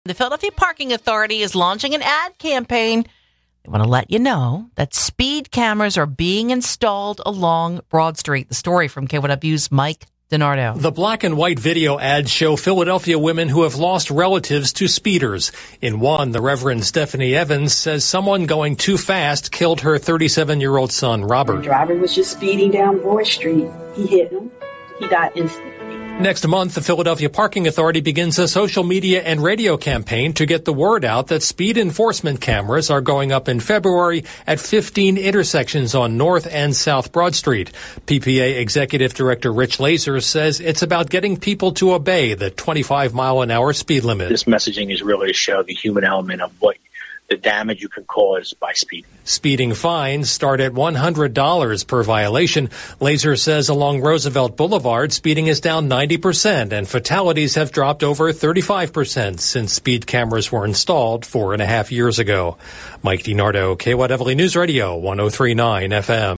The Philadelphia Parking Authority is launching an ad campaign. They want to let you know that speed cameras are being installed along Broad Street. The story from KYW's Mike DiNardo. The black and white video ads show Philadelphia women who have lost relatives to speeders. In one, the Reverend Stephanie Evans says someone going too fast killed her 37-year-old son, Robert. The driver was just speeding down Broad Street. He hit him. He died instantly. Next month, the Philadelphia Parking Authority begins a social media and radio campaign to get the word out that speed enforcement cameras are going up in February at 15 intersections on North and South Broad Street. PPA Executive Director Rich Laser says it's about getting people to obey the 25-mile-an-hour speed limit. This messaging is really to show the human element of what the damage you can cause by speeding. Speeding fines start at $100 per violation. Laser says along Roosevelt Boulevard, speeding is down 90% and fatalities have dropped over 35% since speed cameras were installed 4.5 years ago. Mike DiNardo, KYW News Radio, 103.9 FM.